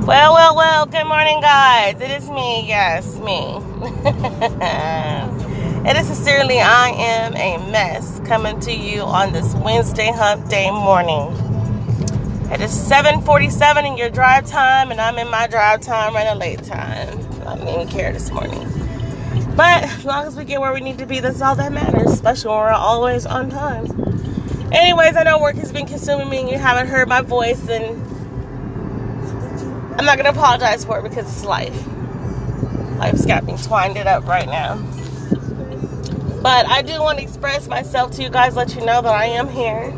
Well, good morning, guys. It is me, yes, me. It is sincerely, I am a mess coming to you on this Wednesday hump day morning. It is 7:47 in your drive time, and I'm in my drive time running late time. I didn't even care this morning. But as long as we get where we need to be, that's all that matters, especially when we're always on time. Anyways, I know work has been consuming me and you haven't heard my voice, and I'm not going to apologize for it because it's life. Life's got me twined it up right now. But I do want to express myself to you guys, let you know that I am here.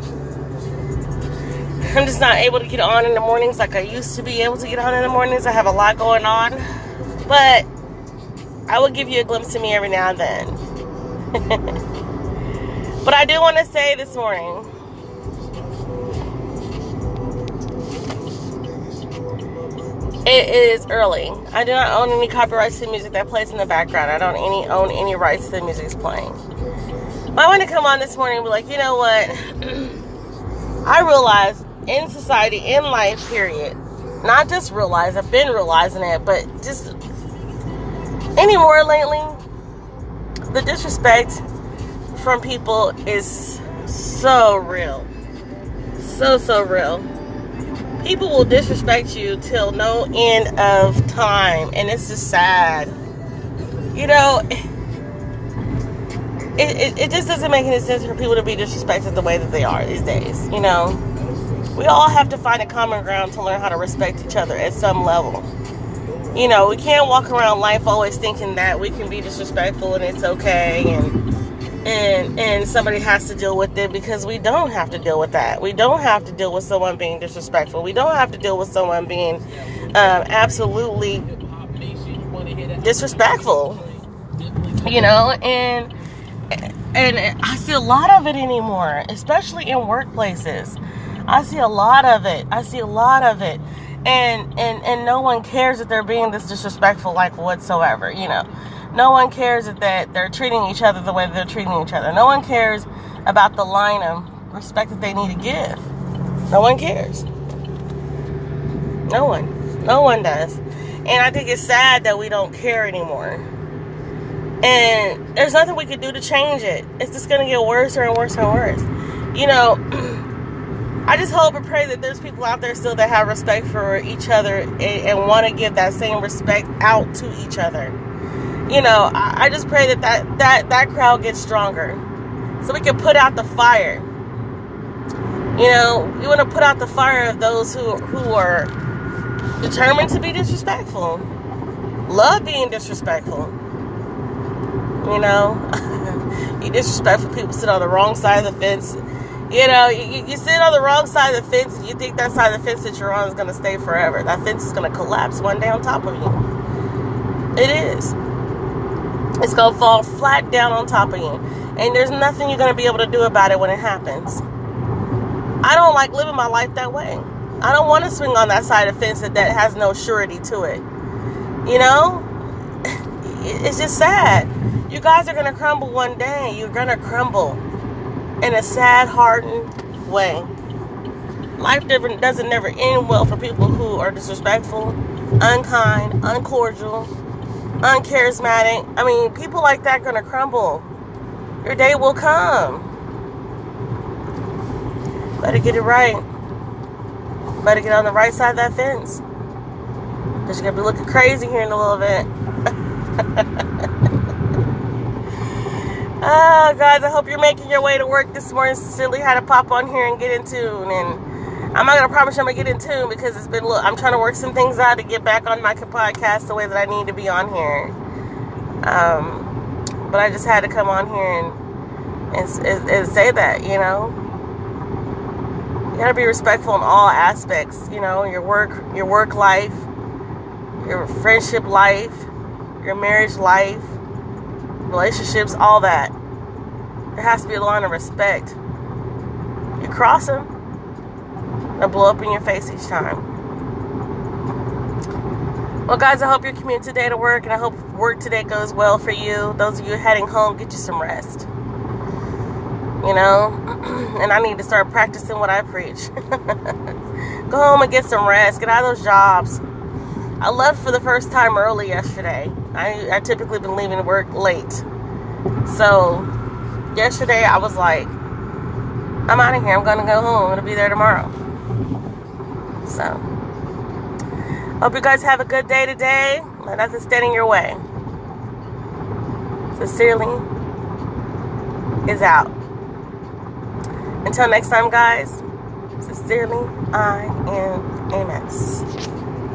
I'm just not able to get on in the mornings like I used to be able to get on in the mornings. I have a lot going on. But I will give you a glimpse of me every now and then. But I do want to say this morning, it is early. I do not own any copyrights to the music that plays in the background. I don't own any rights to the music that's playing. But I want to come on this morning and be like, you know what? I realize in society, in life, period, not just realize, I've been realizing it, but just anymore lately, the disrespect from people is so real. So real. People will disrespect you till no end of time, and it's just sad. You know, it just doesn't make any sense for people to be disrespected the way that they are these days. You know, we all have to find a common ground to learn how to respect each other at some level. You know, we can't walk around life always thinking that we can be disrespectful and it's okay, and somebody has to deal with it, because we don't have to deal with that. We don't have to deal with someone being disrespectful. We don't have to deal with someone being absolutely disrespectful. You know, and I see a lot of it anymore, especially in workplaces. I see a lot of it. And no one cares that they're being this disrespectful, like, whatsoever, you know. No one cares that they're treating each other the way that they're treating each other. No one cares about the line of respect that they need to give. No one cares. No one does. And I think it's sad that we don't care anymore. And there's nothing we can do to change it. It's just going to get worse and worse and worse. You know, I just hope and pray that there's people out there still that have respect for each other and want to give that same respect out to each other. You know, I just pray that crowd gets stronger so we can put out the fire. You know, we want to put out the fire of those who are determined to be disrespectful, love being disrespectful. You know, you disrespectful people sit on the wrong side of the fence. You know, you sit on the wrong side of the fence and you think that side of the fence that you're on is going to stay forever. That fence is going to collapse one day on top of you. It is. It's going to fall flat down on top of you. And there's nothing you're going to be able to do about it when it happens. I don't like living my life that way. I don't want to swing on that side of the fence that has no surety to it. You know? It's just sad. You guys are going to crumble one day. You're going to crumble in a sad, hardened way. Life doesn't never end well for people who are disrespectful, unkind, uncordial, uncharismatic. I mean, people like that are going to crumble. Your day will come. Better get it right. Better get on the right side of that fence, because you're going to be looking crazy here in a little bit. Oh, guys, I hope you're making your way to work this morning. Sincerely had to pop on here and get in tune. And I'm not going to promise you I'm going to get in tune, because it's been, I'm trying to work some things out to get back on my podcast the way that I need to be on here. But I just had to come on here and say that, you know. You got to be respectful in all aspects, you know, your work life, your friendship life, your marriage life, relationships, all that. There has to be a line of respect. You cross them, they'll blow up in your face each time. Well, guys, I hope you're commuting today to work, and I hope work today goes well for you. Those of you heading home, get you some rest. You know, and I need to start practicing what I preach. Go home and get some rest. Get out of those jobs. I left for the first time early yesterday. I typically been leaving work late. So yesterday I was like, I'm out of here. I'm going to go home. I'm going to be there tomorrow. So hope you guys have a good day today. Let nothing stand in your way. Sincerely is out. Until next time, guys. Sincerely, I am Amex.